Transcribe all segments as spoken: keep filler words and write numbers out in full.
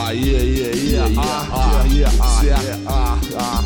А, е, е, е, а, е, а,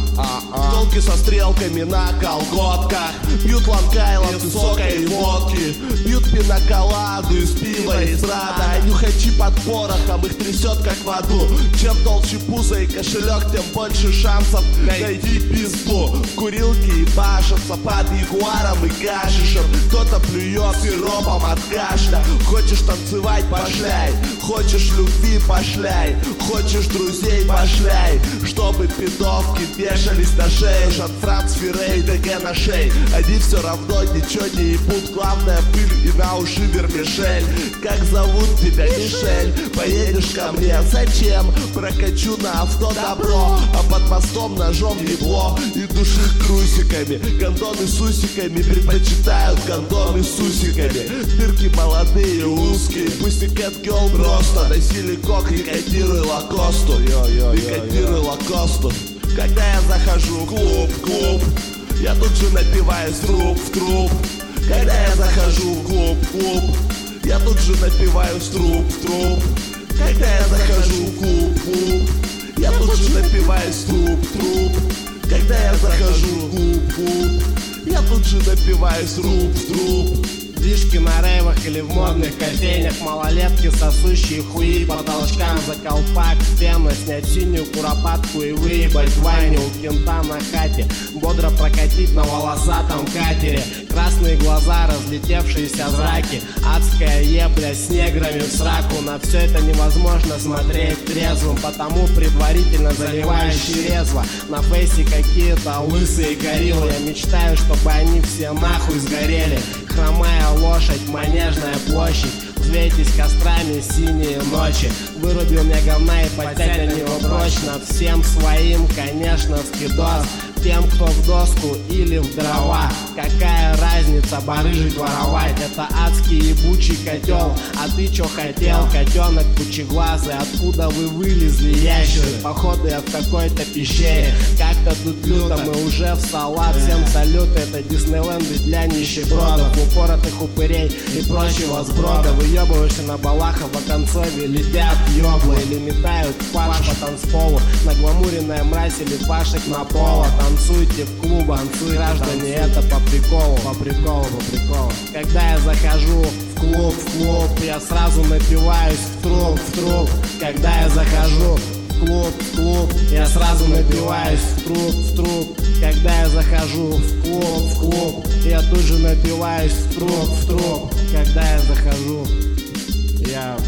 а. Толки со стрелками на колготках, пьют ланкайлов с высокой водки, пьют пиноколаду из пива и страда. Нюхачи под порохом, их трясет как в аду. Чем толще пузо и кошелек, тем больше шансов найти пизду. Курилки и башенца под ягуаром и гашишем. Кто-то плюет сиропом от кашля. Хочешь танцевать — пошляй, хочешь любви — пошляй, хочешь друзей — пошляй, чтобы пидовки вешались на шею. От Франц Феррей до Гена Шей. Они все равно ничего не ебут. Главное — пыль и на уши вермишель. Как зовут тебя? Мишель. Поедешь ко мне? Зачем? Прокачу на авто добро, а под мостом ножом ебло и души трусиками. Гондоны с усиками предпочитают гондоны с усиками. Дырки молодые, узкие. Пустикет гел просто. Носили кок и кодируй лакосту. И кодируй лакосту. Когда я захожу в клуб, в клуб, я тут же напиваюсь труп в труп. Когда я захожу в клуб, в клуб, я тут же напиваюсь труп в труп. Когда я захожу в клуб, в клуб, я тут же напиваюсь труп в труп. Когда я захожу в клуб, в клуб, я тут же напиваюсь труп в труп. Дишки на рейвах или в модных кофейнях, малолетки, сосущие хуи по толчкам за колпак, стены, снять синюю куропатку и выебать вайни у кента на хате, бодро прокатить на волосатом катере, красные глаза, разлетевшиеся зраки, адская ебля с неграми в сраку. На все это невозможно смотреть трезвым, потому предварительно заливающий резво. На фейсе какие-то лысые гориллы, я мечтаю, чтобы они все нахуй сгорели. Хромая лошадь, манежная площадь, взвейтесь кострами синие ночи. Вырубил мне говна и подтять на него прочно. Всем своим, конечно, скидос. Тем, кто в доску или в дрова. Какая разница барыжить, воровать? Это адский ебучий котел. А ты чё хотел, котенок пучеглазый? Откуда вы вылезли, ящеры? Походу я в какой-то пещере. Как-то тут люто, мы уже в салат. Всем салют, это Диснейленды для нищебродов, упоротых упырей и прочего сброда. Выебываешься на балахах, в оконцове летят ёблы или метают фарш по танцполу. Нагламуренная мразь или фашек на поло. Танцуйте в клуб, танцуй, граждане, это по приколу, по приколу, по приколу. Когда я захожу в клуб, в клуб, я сразу напиваюсь в труп, в труп. Когда я захожу в клуб, в клуб, я сразу напиваюсь в труп, в труп. Когда я захожу в клуб, в клуб, я тут же напиваюсь в труп, в труп. Когда я захожу, я